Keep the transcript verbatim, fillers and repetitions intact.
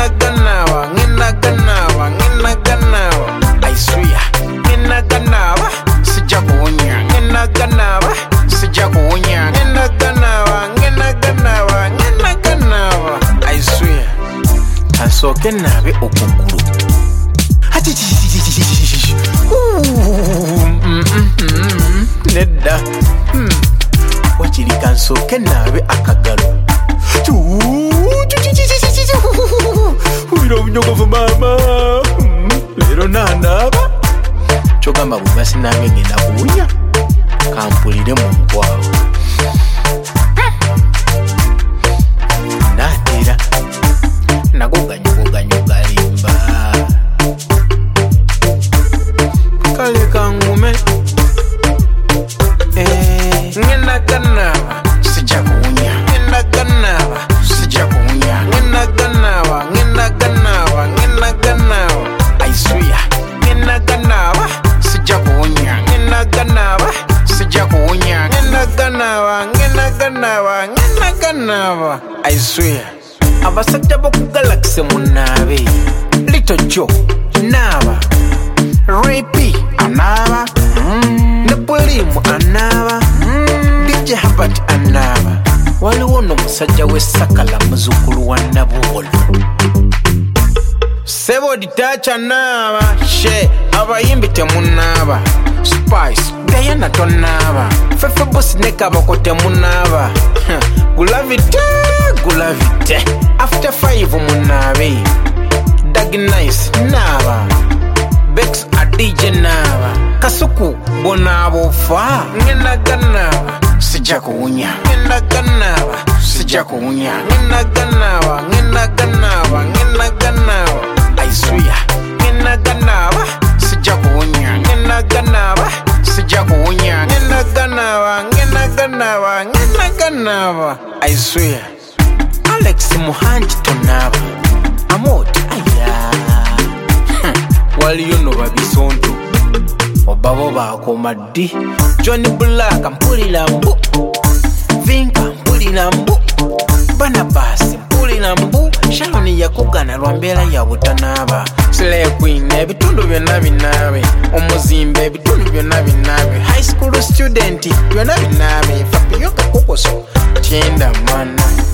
ngena ganaba ngena ganaba ngena ganaba I swear ngena ganaba sija kunya ngena ganaba sija kunya ngena ganaba ngena ganaba ngena ganaba I swear kansoke nabe okuguru nedda wachiri kansoke nabe akagalo wira obunyogovu mama lero nanaba kyogamba bwebasi nabe ngenda kuwunya kampulire mu nkwawo natera nagoganyogoganyugalimba kale kangume ngena ganaba sija kuwunya ngena ganaba sija kuwunya ngena ganaba ngena ganaba ngena ganaba I swear ngena ganaba sija kuwunya ngena ganaba sija kuwunya ngena ganaba ngena ganaba ngena ganaba I swear abasajja boku galaxy munabe Little Joe naba Rapey anaba mm. Napolimu anaba mm. D J Herbert anaba waliwo n'omusajja w'essakala muzukulu wa Nabuwolo Sebo ditacha naba she abayimbi temunaba Spice Diana tonaba Fefe Boss nekabako temunaba Gulavite gulavite After five munabe Dag Nice naba Bex a D J naba Kasuku bonabo fa ngena ganaba sija kuwunya ngena ganaba sija kuwunya ngena ganaba ngena ganaba ngena ganaba I swear ngena ganaba sija kuwunya ngena ganaba sija kuwunya ngena ganaba ngena ganaba ngena ganaba I swear Alex Muhanji tonaba Amot aya waliyo no babisonto obabo bakomadi Johnny Black mpulira mbu Vinka mpulira mbu Barnabas mpulira mbu Sharon yakugana lwambeera ya butanaba Slay Queen ebitundu byonna binabe omuzimbe ebitundu byonna binabe high school student byonna binabe Fabio Kakokoso tienda mana